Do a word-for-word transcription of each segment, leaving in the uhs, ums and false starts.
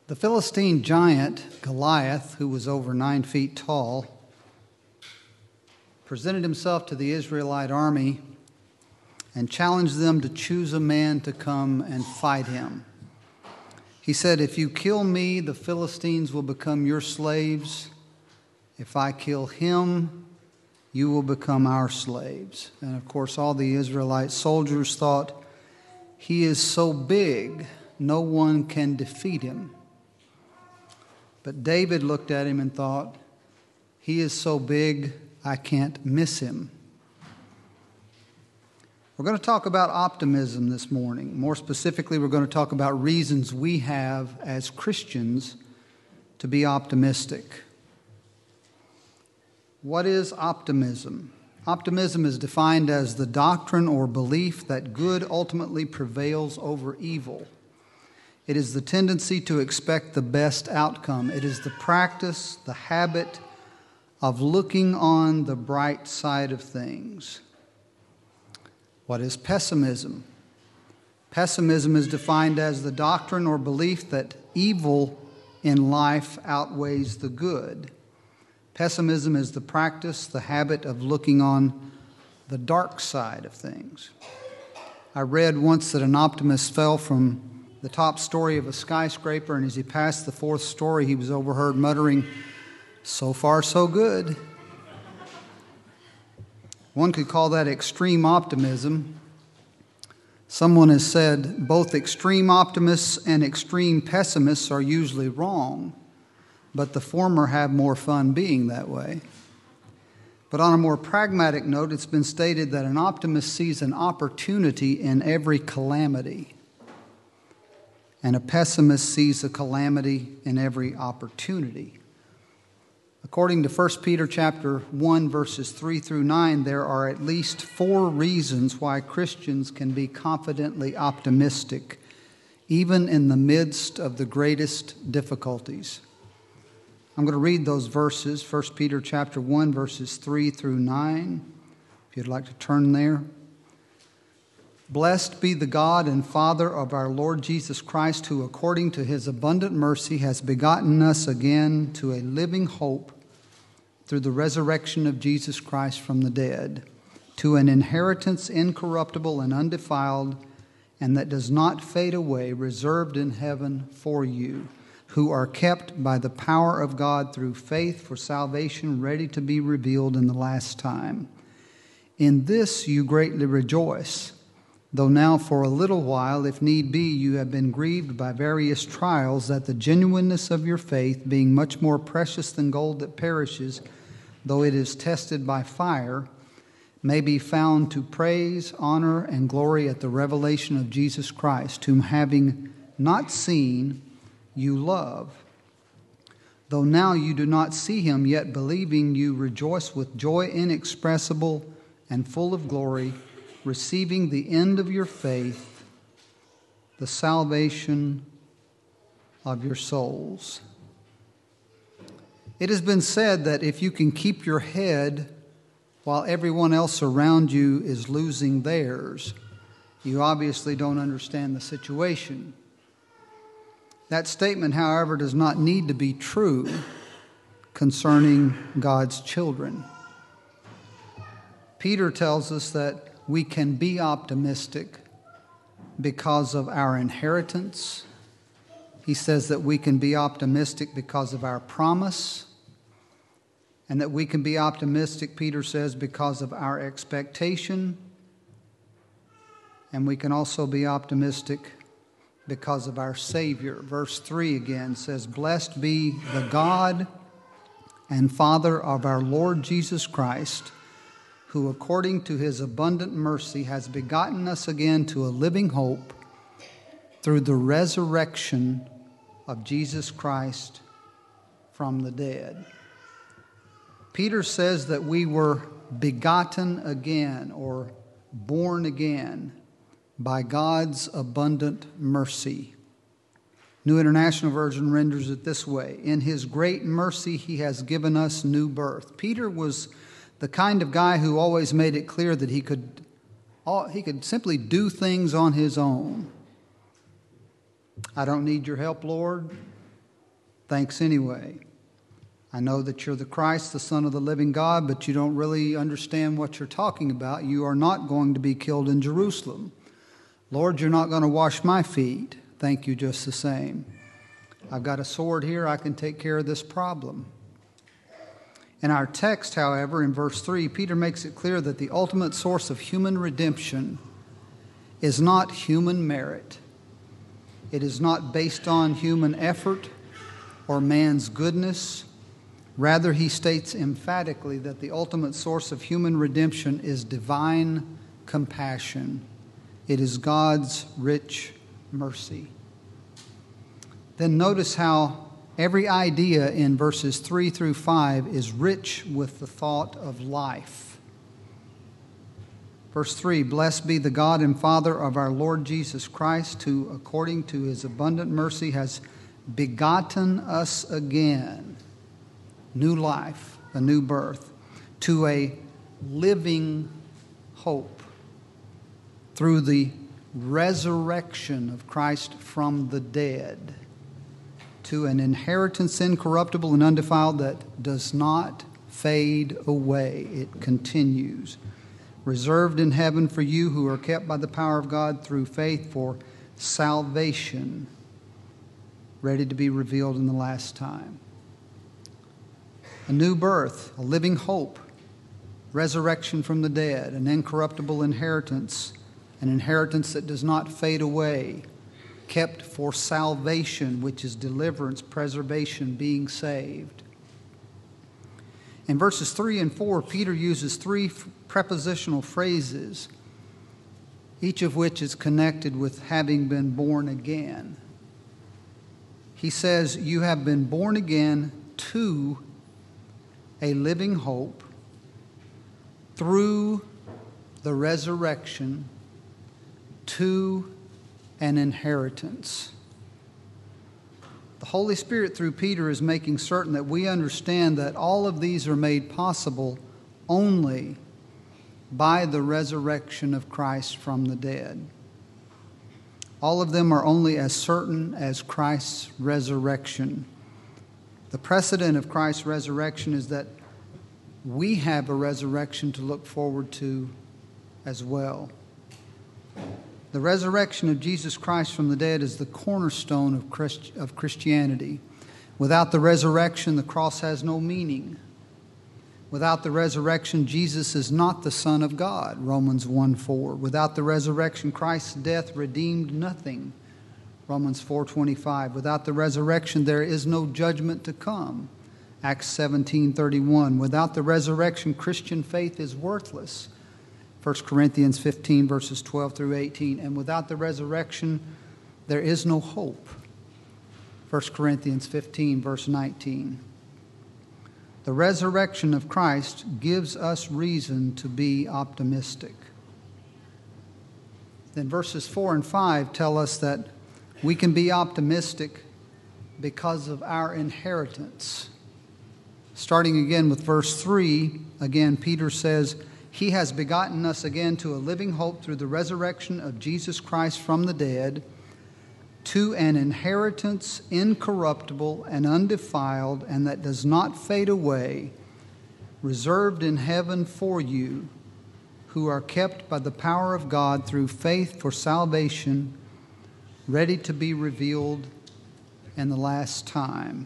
The Philistine giant, Goliath, who was over nine feet tall, presented himself to the Israelite army and challenged them to choose a man to come and fight him. He said, "If you kill me, the Philistines will become your slaves. If I kill him, you will become our slaves." And of course, all the Israelite soldiers thought, "He is so big, no one can defeat him." But David looked at him and thought, "He is so big, I can't miss him." We're going to talk about optimism this morning. More specifically, we're going to talk about reasons we have as Christians to be optimistic. What is optimism? Optimism is defined as the doctrine or belief that good ultimately prevails over evil. It is the tendency to expect the best outcome. It is the practice, the habit of looking on the bright side of things. What is pessimism? Pessimism is defined as the doctrine or belief that evil in life outweighs the good. Pessimism is the practice, the habit of looking on the dark side of things. I read once that an optimist fell from the top story of a skyscraper, and as he passed the fourth story, he was overheard muttering, "So far, so good." One could call that extreme optimism. Someone has said both extreme optimists and extreme pessimists are usually wrong, but the former have more fun being that way. But on a more pragmatic note, it's been stated that an optimist sees an opportunity in every calamity, and a pessimist sees a calamity in every opportunity. According to First Peter chapter one, verses three through nine, there are at least four reasons why Christians can be confidently optimistic, even in the midst of the greatest difficulties. I'm going to read those verses, First Peter chapter one, verses three through nine, if you'd like to turn there. "Blessed be the God and Father of our Lord Jesus Christ, who according to his abundant mercy has begotten us again to a living hope through the resurrection of Jesus Christ from the dead, to an inheritance incorruptible and undefiled, and that does not fade away, reserved in heaven for you, who are kept by the power of God through faith for salvation ready to be revealed in the last time. In this you greatly rejoice, though now for a little while, if need be, you have been grieved by various trials, that the genuineness of your faith, being much more precious than gold that perishes, though it is tested by fire, may be found to praise, honor, and glory at the revelation of Jesus Christ, whom having not seen, you love. Though now you do not see him, yet believing you rejoice with joy inexpressible and full of glory, receiving the end of your faith, the salvation of your souls." It has been said that if you can keep your head while everyone else around you is losing theirs, you obviously don't understand the situation. That statement, however, does not need to be true concerning God's children. Peter tells us that we can be optimistic because of our inheritance. He says that we can be optimistic because of our promise, and that we can be optimistic, Peter says, because of our expectation. And we can also be optimistic because of our Savior. Verse three again says, "Blessed be the God and Father of our Lord Jesus Christ, who according to his abundant mercy has begotten us again to a living hope through the resurrection of Jesus Christ from the dead." Peter says that we were begotten again, or born again, by God's abundant mercy. New International Version renders it this way: "In his great mercy he has given us new birth." Peter was the kind of guy who always made it clear that he could, he could simply do things on his own. "I don't need your help, Lord. Thanks anyway. I know that you're the Christ, the Son of the living God, but you don't really understand what you're talking about. You are not going to be killed in Jerusalem. Lord, you're not going to wash my feet. Thank you just the same. I've got a sword here. I can take care of this problem. In our text, however, in verse three, Peter makes it clear that the ultimate source of human redemption is not human merit. It is not based on human effort or man's goodness. Rather, he states emphatically that the ultimate source of human redemption is divine compassion. It is God's rich mercy. Then notice how every idea in verses three through five is rich with the thought of life. Verse three, blessed be the God and Father of our Lord Jesus Christ, who according to his abundant mercy has begotten us again, new life, a new birth, to a living hope through the resurrection of Christ from the dead, to an inheritance incorruptible and undefiled that does not fade away. It continues. Reserved in heaven for you who are kept by the power of God through faith for salvation, ready to be revealed in the last time. A new birth, a living hope, resurrection from the dead, an incorruptible inheritance, an inheritance that does not fade away, kept for salvation, which is deliverance, preservation, being saved. In verses three and four, Peter uses three prepositional phrases, each of which is connected with having been born again. He says, you have been born again to a living hope through the resurrection to an inheritance. The Holy Spirit through Peter is making certain that we understand that all of these are made possible only by the resurrection of Christ from the dead. All of them are only as certain as Christ's resurrection. The precedent of Christ's resurrection is that we have a resurrection to look forward to as well. The resurrection of Jesus Christ from the dead is the cornerstone of Christ, of Christianity. Without the resurrection, the cross has no meaning. Without the resurrection, Jesus is not the Son of God, Romans one four. Without the resurrection, Christ's death redeemed nothing, Romans four twenty-five. Without the resurrection, there is no judgment to come, Acts seventeen thirty-one. Without the resurrection, Christian faith is worthless, First Corinthians fifteen, verses twelve through eighteen. And without the resurrection, there is no hope, First Corinthians fifteen, verse nineteen. The resurrection of Christ gives us reason to be optimistic. Then verses four and five tell us that we can be optimistic because of our inheritance. Starting again with verse three, again Peter says, he has begotten us again to a living hope through the resurrection of Jesus Christ from the dead, to an inheritance incorruptible and undefiled, and that does not fade away, reserved in heaven for you, who are kept by the power of God through faith for salvation, ready to be revealed in the last time.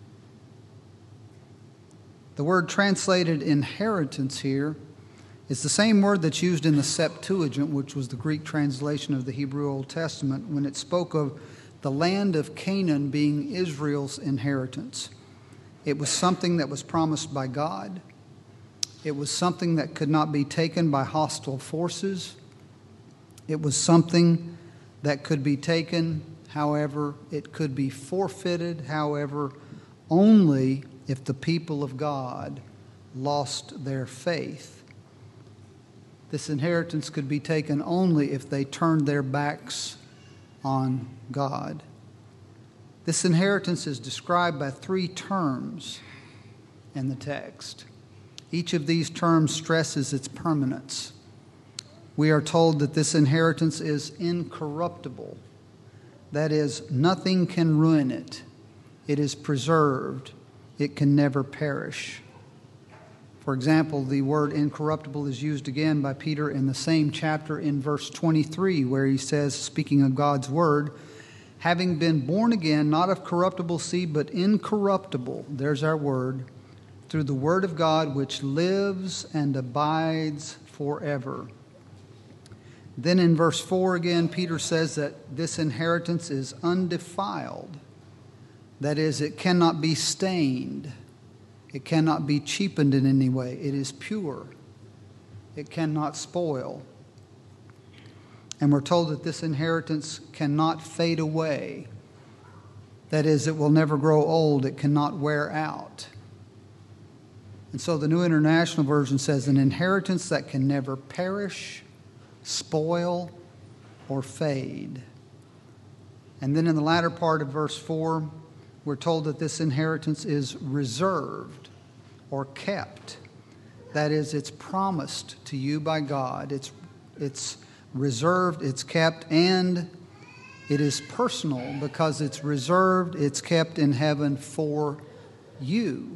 The word translated inheritance here is the same word that's used in the Septuagint, which was the Greek translation of the Hebrew Old Testament, when it spoke of the land of Canaan being Israel's inheritance. It was something that was promised by God. It was something that could not be taken by hostile forces. It was something that could be taken, however, it could be forfeited, however, only if the people of God lost their faith. This inheritance could be taken only if they turned their backs on God. This inheritance is described by three terms in the text. Each of these terms stresses its permanence. We are told that this inheritance is incorruptible. That is, nothing can ruin it. It is preserved. It can never perish. For example, the word incorruptible is used again by Peter in the same chapter in verse twenty-three, where he says, speaking of God's word, having been born again, not of corruptible seed, but incorruptible, there's our word, through the word of God, which lives and abides forever. Then in verse four again, Peter says that this inheritance is undefiled. That is, it cannot be stained. It cannot be cheapened in any way. It is pure. It cannot spoil. And we're told that this inheritance cannot fade away. That is, it will never grow old. It cannot wear out. And so the New International Version says, an inheritance that can never perish, spoil, or fade. And then in the latter part of verse four, we're told that this inheritance is reserved or kept. That is, it's promised to you by God. It's, it's reserved, it's kept, and it is personal because it's reserved, it's kept in heaven for you.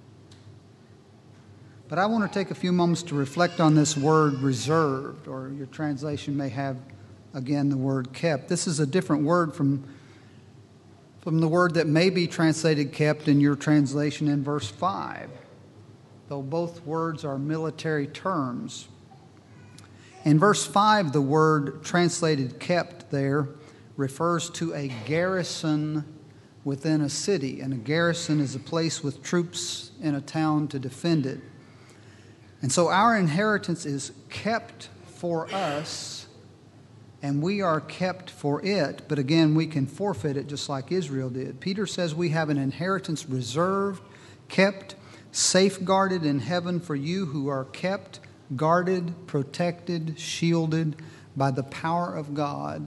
But I want to take a few moments to reflect on this word reserved, or your translation may have, again, the word kept. This is a different word from, from the word that may be translated kept in your translation in verse five, though both words are military terms. In verse five, the word translated kept there refers to a garrison within a city, and a garrison is a place with troops in a town to defend it. And so our inheritance is kept for us, and we are kept for it. But again, we can forfeit it just like Israel did. Peter says we have an inheritance reserved, kept, safeguarded in heaven for you who are kept, guarded, protected, shielded by the power of God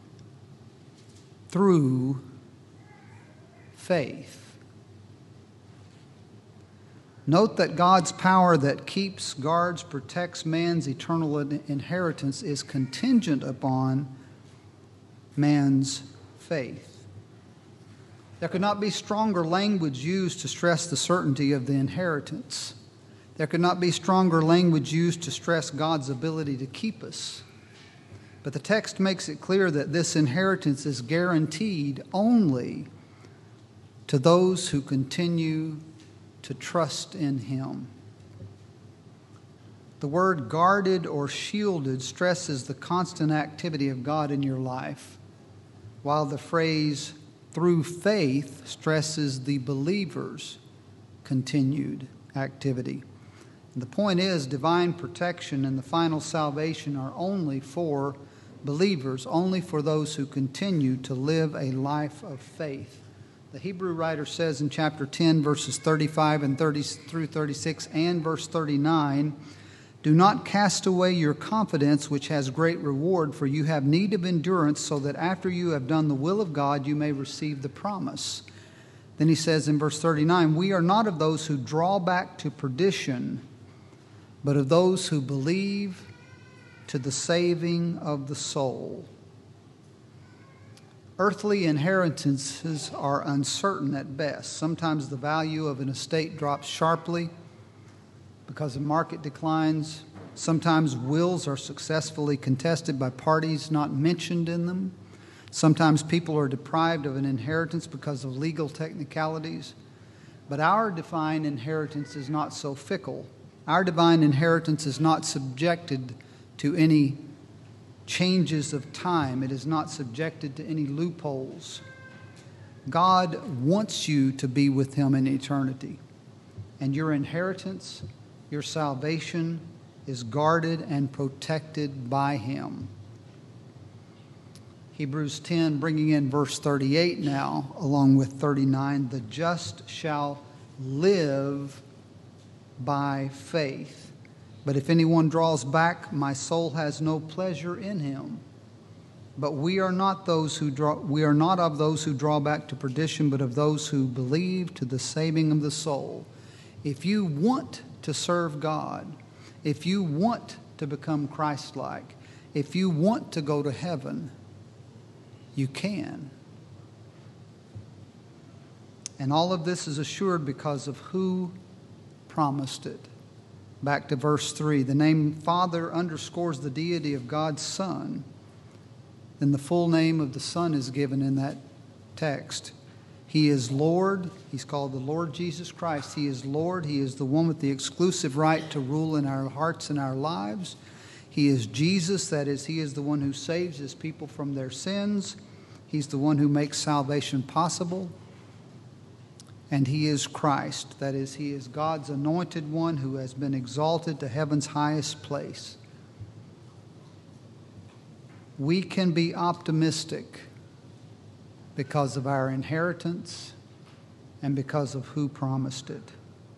through faith. Note that God's power that keeps, guards, protects man's eternal inheritance is contingent upon man's faith. There could not be stronger language used to stress the certainty of the inheritance. There could not be stronger language used to stress God's ability to keep us. But the text makes it clear that this inheritance is guaranteed only to those who continue to trust in Him. The word guarded or shielded stresses the constant activity of God in your life, while the phrase through faith stresses the believer's continued activity. And the point is, divine protection and the final salvation are only for believers, only for those who continue to live a life of faith. The Hebrew writer says in chapter ten, verses thirty-five and thirty through thirty-six and verse thirty-nine, do not cast away your confidence, which has great reward, for you have need of endurance, so that after you have done the will of God, you may receive the promise. Then he says in verse thirty-nine, we are not of those who draw back to perdition, but of those who believe to the saving of the soul. Earthly inheritances are uncertain at best. Sometimes the value of an estate drops sharply because the market declines. Sometimes wills are successfully contested by parties not mentioned in them. Sometimes people are deprived of an inheritance because of legal technicalities. But our divine inheritance is not so fickle. Our divine inheritance is not subjected to any changes of time. It is not subjected to any loopholes. God wants you to be with Him in eternity. And your inheritance, your salvation, is guarded and protected by Him. Hebrews ten, bringing in verse thirty-eight now, along with thirty-nine, the just shall live by faith. But if anyone draws back, my soul has no pleasure in him. But we are not those who draw, we are not of those who draw back to perdition, but of those who believe to the saving of the soul. If you want to serve God, if you want to become Christ-like, if you want to go to heaven, you can. And all of this is assured because of who promised it. Back to verse three. The name Father underscores the deity of God's Son. Then the full name of the Son is given in that text. He is Lord. He's called the Lord Jesus Christ. He is Lord. He is the one with the exclusive right to rule in our hearts and our lives. He is Jesus. That is, He is the one who saves His people from their sins. He's the one who makes salvation possible. And He is Christ. That is, He is God's anointed one who has been exalted to heaven's highest place. We can be optimistic because of our inheritance and because of who promised it.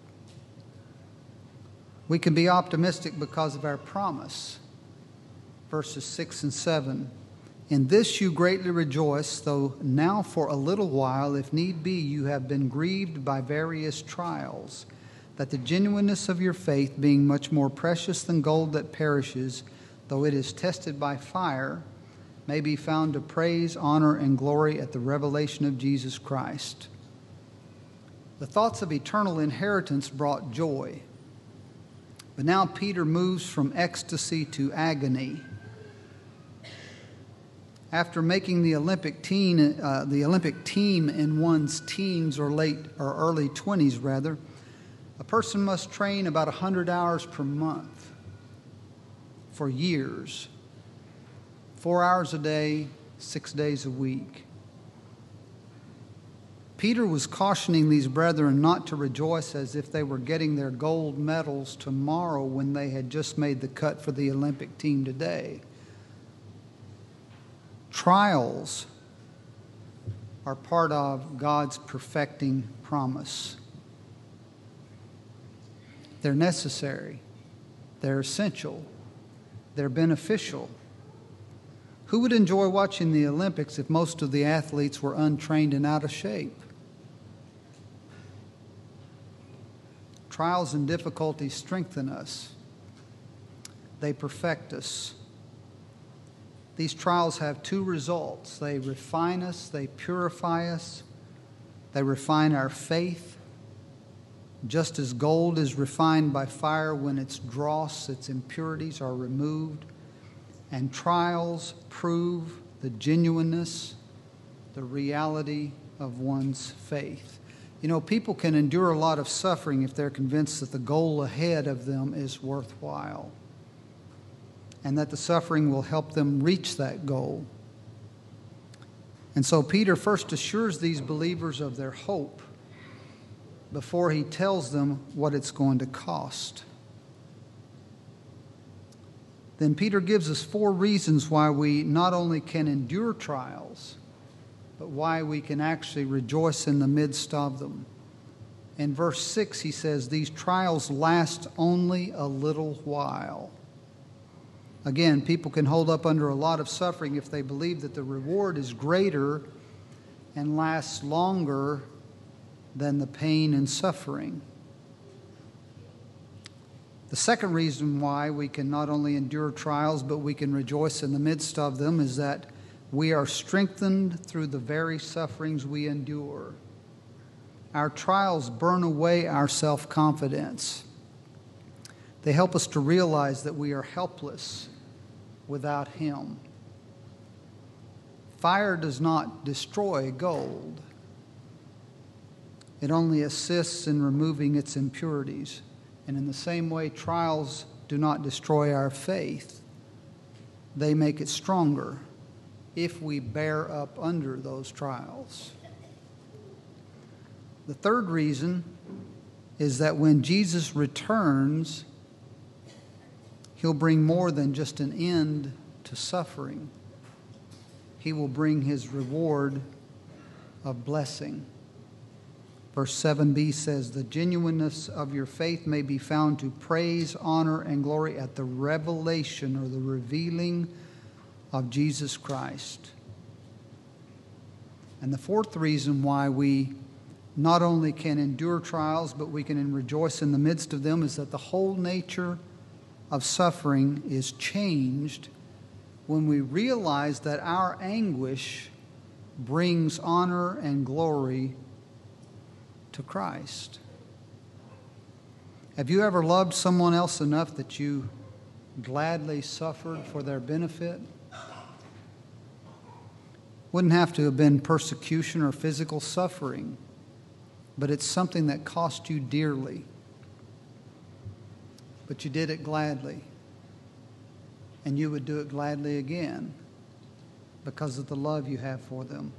We can be optimistic because of our promise. Verses six and seven. In this you greatly rejoice, though now for a little while, if need be, you have been grieved by various trials, that the genuineness of your faith, being much more precious than gold that perishes, though it is tested by fire, may be found to praise, honor, and glory at the revelation of Jesus Christ. The thoughts of eternal inheritance brought joy. But now Peter moves from ecstasy to agony. After making the Olympic teen, uh, the Olympic team in one's teens or late or early twenties, rather, a person must train about one hundred hours per month for years. Four hours a day, six days a week. Peter was cautioning these brethren not to rejoice as if they were getting their gold medals tomorrow when they had just made the cut for the Olympic team today. Trials are part of God's perfecting promise. They're necessary. They're essential. They're beneficial. Who would enjoy watching the Olympics if most of the athletes were untrained and out of shape? Trials and difficulties strengthen us. They perfect us. These trials have two results. They refine us, they purify us, they refine our faith. Just as gold is refined by fire when its dross, its impurities are removed, and trials prove the genuineness, the reality of one's faith. You know, people can endure a lot of suffering if they're convinced that the goal ahead of them is worthwhile, and that the suffering will help them reach that goal. And so Peter first assures these believers of their hope before he tells them what it's going to cost. Then Peter gives us four reasons why we not only can endure trials, but why we can actually rejoice in the midst of them. In verse six, he says, these trials last only a little while. Again, people can hold up under a lot of suffering if they believe that the reward is greater and lasts longer than the pain and suffering. The second reason why we can not only endure trials, but we can rejoice in the midst of them is that we are strengthened through the very sufferings we endure. Our trials burn away our self-confidence. They help us to realize that we are helpless without Him. Fire does not destroy gold. It only assists in removing its impurities. And in the same way, trials do not destroy our faith. They make it stronger if we bear up under those trials. The third reason is that when Jesus returns, He'll bring more than just an end to suffering. He will bring His reward of blessing. Verse seven b says, the genuineness of your faith may be found to praise, honor, and glory at the revelation or the revealing of Jesus Christ. And the fourth reason why we not only can endure trials, but we can rejoice in the midst of them is that the whole nature of suffering is changed when we realize that our anguish brings honor and glory to Christ? Have you ever loved someone else enough that you gladly suffered for their benefit? Wouldn't have to have been persecution or physical suffering, but it's something that cost you dearly. But you did it gladly, and you would do it gladly again because of the love you have for them.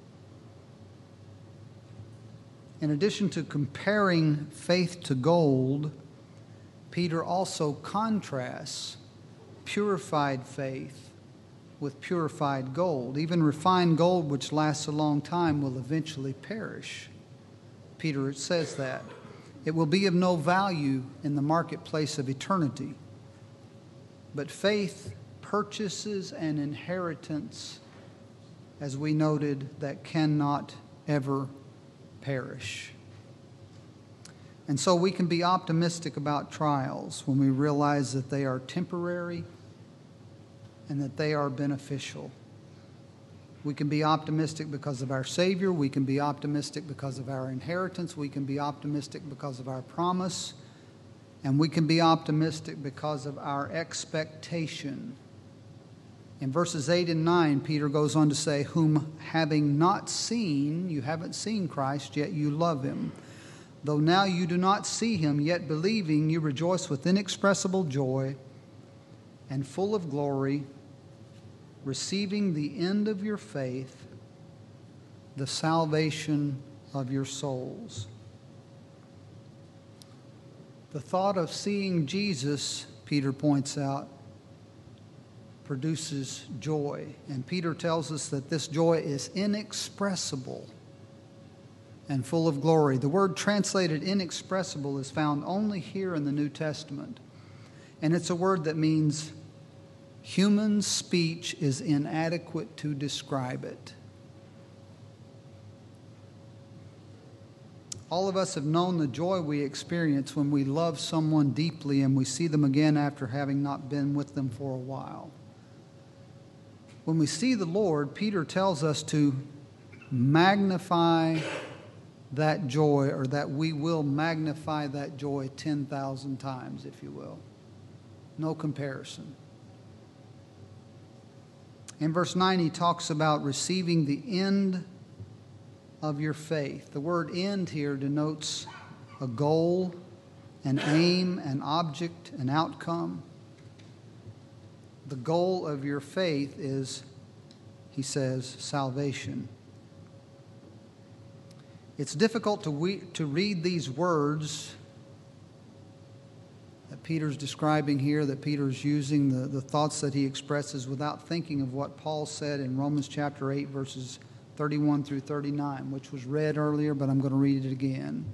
In addition to comparing faith to gold, Peter also contrasts purified faith with purified gold. Even refined gold, which lasts a long time, will eventually perish. Peter says that. It will be of no value in the marketplace of eternity. But faith purchases an inheritance, as we noted, that cannot ever perish. And so we can be optimistic about trials when we realize that they are temporary and that they are beneficial. We can be optimistic because of our Savior. We can be optimistic because of our inheritance. We can be optimistic because of our promise. And we can be optimistic because of our expectation. In verses eight and nine, Peter goes on to say, whom having not seen, you haven't seen Christ, yet you love him. Though now you do not see him, yet believing you rejoice with inexpressible joy and full of glory, receiving the end of your faith, the salvation of your souls. The thought of seeing Jesus, Peter points out, produces joy. And Peter tells us that this joy is inexpressible and full of glory. The word translated inexpressible is found only here in the New Testament. And it's a word that means human speech is inadequate to describe it. All of us have known the joy we experience when we love someone deeply and we see them again after having not been with them for a while. When we see the Lord, Peter tells us to magnify that joy, or that we will magnify that joy ten thousand times, if you will. No comparison. In verse nine, he talks about receiving the end of your faith. The word end here denotes a goal, an aim, an object, an outcome. The goal of your faith is, he says, salvation. It's difficult to, we, to read these words that Peter's describing here, that Peter's using, the, the thoughts that he expresses, without thinking of what Paul said in Romans chapter eight, verses thirty-one through thirty-nine, which was read earlier, but I'm going to read it again.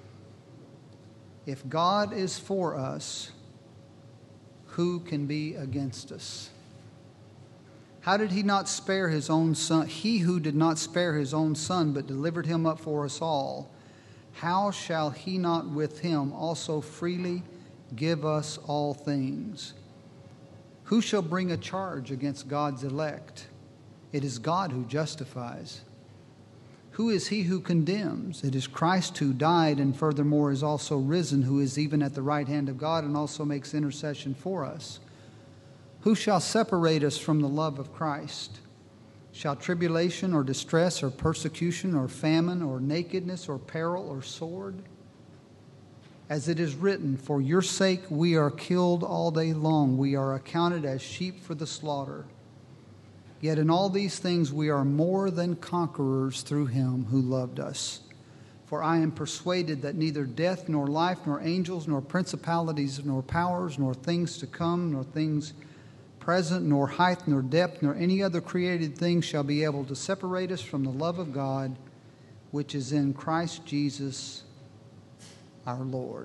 If God is for us, who can be against us? How did he not spare his own son? He who did not spare his own son, but delivered him up for us all, how shall he not with him also freely give us all things? Who shall bring a charge against God's elect? It is God who justifies. Who is he who condemns? It is Christ who died and furthermore is also risen, who is even at the right hand of God and also makes intercession for us. Who shall separate us from the love of Christ? Shall tribulation or distress or persecution or famine or nakedness or peril or sword? As it is written, for your sake we are killed all day long. We are accounted as sheep for the slaughter. Yet in all these things we are more than conquerors through him who loved us. For I am persuaded that neither death nor life nor angels nor principalities nor powers nor things to come nor things present nor height nor depth nor any other created thing shall be able to separate us from the love of God which is in Christ Jesus our Lord.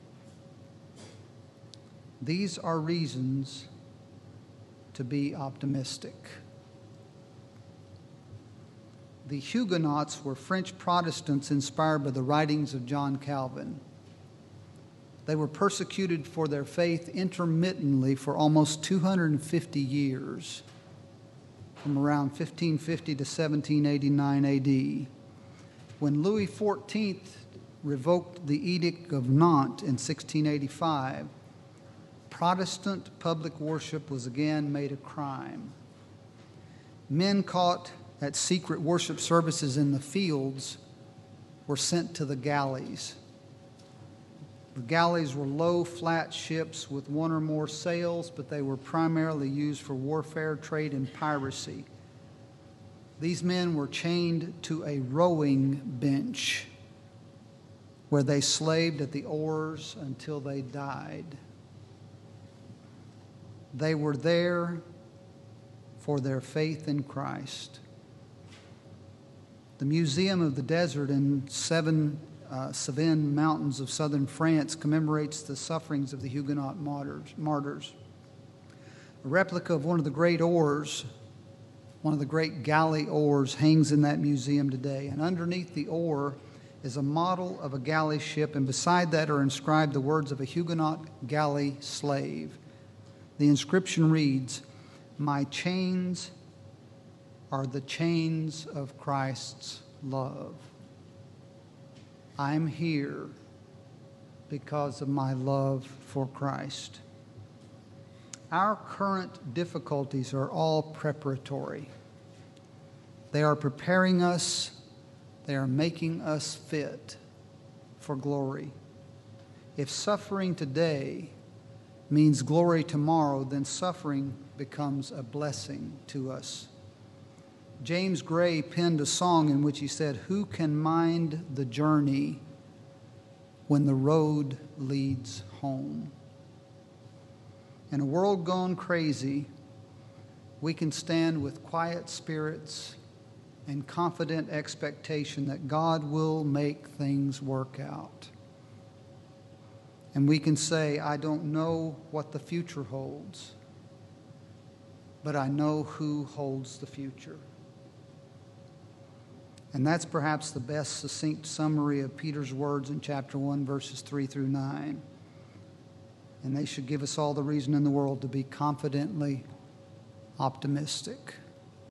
These are reasons to be optimistic. The Huguenots were French Protestants inspired by the writings of John Calvin. They were persecuted for their faith intermittently for almost two hundred fifty years, from around fifteen fifty to seventeen eighty-nine A D. When Louis the fourteenth revoked the Edict of Nantes in sixteen eighty-five, Protestant public worship was again made a crime. Men caught at secret worship services in the fields were sent to the galleys. The galleys were low, flat ships with one or more sails, but they were primarily used for warfare, trade, and piracy. These men were chained to a rowing bench where they slaved at the oars until they died. They were there for their faith in Christ. The Museum of the Desert in seven uh, Cevennes mountains of southern France commemorates the sufferings of the Huguenot martyrs. martyrs. A replica of one of the great oars, one of the great galley oars, hangs in that museum today. And underneath the oar is a model of a galley ship, and beside that are inscribed the words of a Huguenot galley slave. The inscription reads, "My chains are the chains of Christ's love. I'm here because of my love for Christ." Our current difficulties are all preparatory. They are preparing us, they are making us fit for glory. If suffering today means glory tomorrow, then suffering becomes a blessing to us. James Gray penned a song in which he said, "Who can mind the journey when the road leads home?" In a world gone crazy, we can stand with quiet spirits and confident expectation that God will make things work out. And we can say, "I don't know what the future holds, but I know who holds the future." And that's perhaps the best succinct summary of Peter's words in chapter one, verses three through nine. And they should give us all the reason in the world to be confidently optimistic.